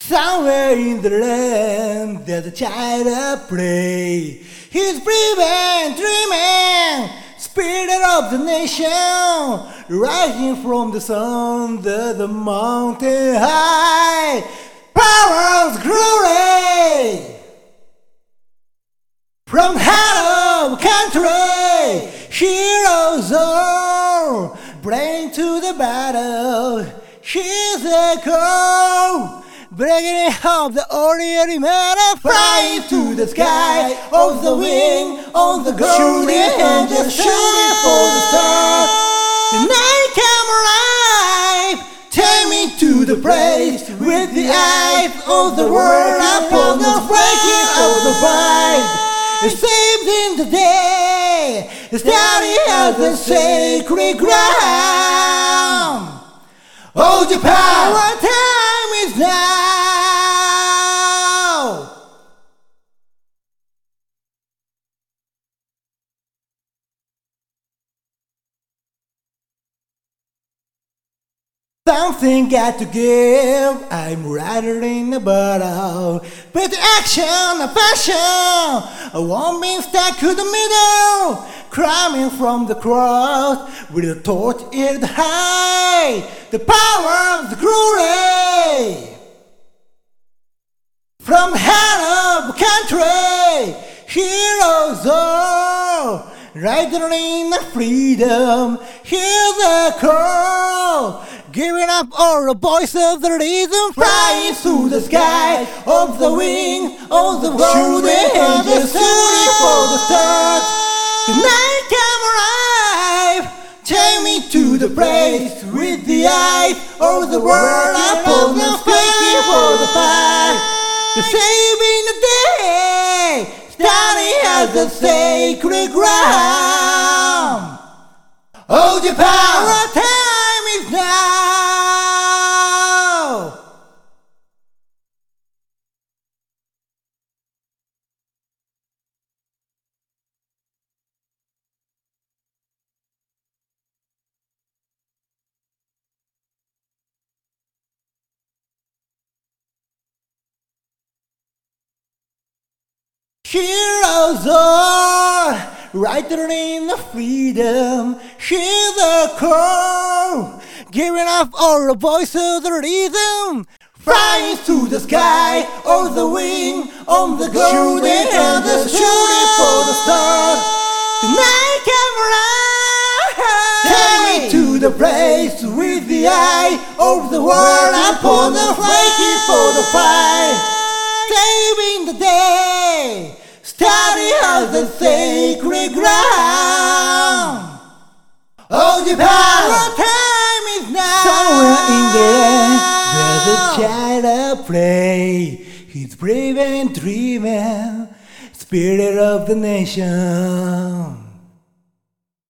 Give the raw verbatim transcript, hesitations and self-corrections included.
Somewhere in the land there's a child at play. He's brave and dreaming, spirit of the nation, rising from the sun, the, the mountain high. Power's glory from heart of country, heroes are bring to the battle. She's a girl, breaking up the ordinary matter, flying to the sky, of the wing, on the golden and just shooting for the stars. The night came alive, take me to the place with the eyes of the world upon the breaking of the fight. Saved in the day, starting at the sacred ground. Oh, Japan, our time is now. Something got to give, I'm rather in the bottle. But the action, the passion, I won't be stuck to the middle. Climbing from the cross with a torch in the high. The power of the glory from heart of country, heroes are riding in the freedom. Hear the call, giving up all the voice of the rhythm, flying through the sky, of the wing, of the world, and the shooting for the stars. The night came alive, take me to the place with the eyes of the world upon the speaking for the fight. The saving the day, starting at the sacred ground. Oh, Japan, our time is now. Heroes are riding in the freedom. Hear the call, giving up all the voice of the rhythm, flying to the sky, on the wing, on the golden and the shooting for the stars. The night came alive, take me to the place with the eye of the world upon the waiting for the fight. Saving the day, starting at the sacred ground. Oh, Japan, our time is now. Somewhere in there, there's a child at play. He's brave and dreaming, spirit of the nation.